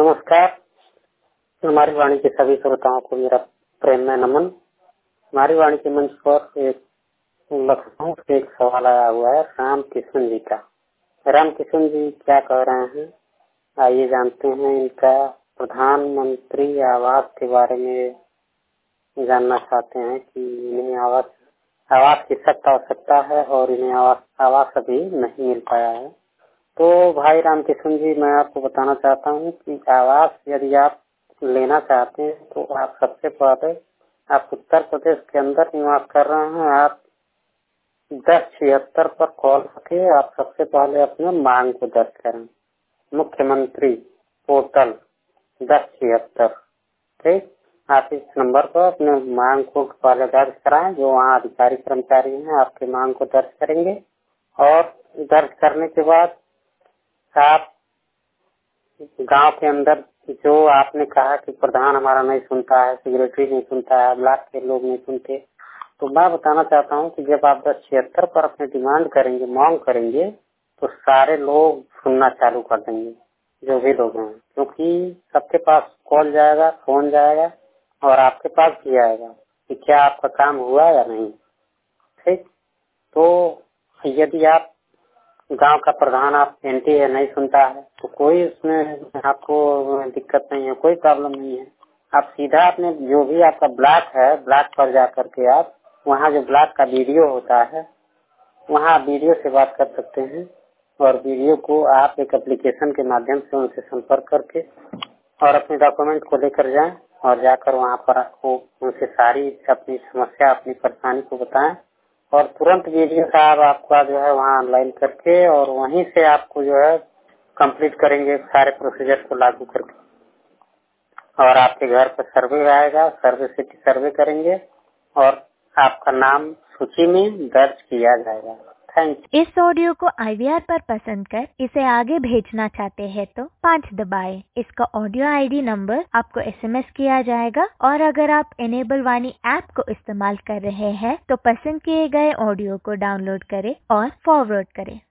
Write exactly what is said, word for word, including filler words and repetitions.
नमस्कार। हमारी वाणी के सभी श्रोताओं को मेरा प्रेम में नमन। हमारी वाणी के मंच पर एक लखनऊ से एक सवाल आया हुआ है राम किशन जी का। राम किशन जी क्या कह रहे हैं, आइए जानते हैं। इनका प्रधानमंत्री आवास के बारे में जानना चाहते हैं कि इन्हें आवास आवास की सख्त आवश्यकता है और इन्हें आवास आवास अभी नहीं मिल पाया है। तो भाई राम किशन जी, मैं आपको बताना चाहता हूँ कि आवास यदि आप लेना चाहते हैं तो आप सबसे पहले, आप उत्तर प्रदेश के अंदर निवास कर रहे हैं, आप दस छिहत्तर पर कॉल करके आप सबसे पहले अपने मांग को दर्ज करें। मुख्यमंत्री पोर्टल दस छिहत्तर, ठीक। आप इस नंबर पर अपने मांग को पहले दर्ज कराएं। जो वहाँ अधिकारी कर्मचारी हैं आपके मांग को दर्ज करेंगे और दर्ज करने के बाद आप गांव के अंदर जो आपने कहा कि प्रधान हमारा नहीं सुनता है, सेक्रेटरी नहीं सुनता है, ब्लॉक के लोग नहीं सुनते, तो मैं बताना चाहता हूं कि जब आप दस छिहत्तर पर अपने डिमांड करेंगे, मांग करेंगे, तो सारे लोग सुनना चालू कर देंगे, जो भी लोग हैं, क्योंकि सबके पास कॉल जाएगा, फोन जाएगा और आपके पास भी आएगा कि क्या आपका काम हुआ या नहीं, ठीक। तो यदि आप गांव का प्रधान आप एंटी है, नहीं सुनता है, तो कोई उसमें आपको दिक्कत नहीं है, कोई प्रॉब्लम नहीं है। आप सीधा अपने जो भी आपका ब्लॉक है, ब्लॉक पर जा करके आप वहाँ जो ब्लॉक का वीडियो होता है, वहाँ वीडियो से बात कर सकते हैं और वीडियो को आप एक एप्लीकेशन के माध्यम से उनसे संपर्क करके और अपने डॉक्यूमेंट को लेकर जाएं और जाकर वहाँ पर आपको उनसे सारी अपनी समस्या, अपनी परेशानी को बताएं और तुरंत वीडियो साहब आपका जो है वहाँ ऑनलाइन करके और वहीं से आपको जो है कंप्लीट करेंगे सारे प्रोसीजर को लागू करके और आपके घर पर सर्वे आएगा, सर्वे सिटी सर्वे करेंगे और आपका नाम सूची में दर्ज किया जाएगा। Thank you. इस ऑडियो को आई वी आर पर पसंद कर इसे आगे भेजना चाहते हैं तो पाँच दबाएं। इसका ऑडियो आई डी नंबर आपको एस एम एस किया जाएगा और अगर आप इनेबल वाणी ऐप को इस्तेमाल कर रहे हैं तो पसंद किए गए ऑडियो को डाउनलोड करें और फॉरवर्ड करें।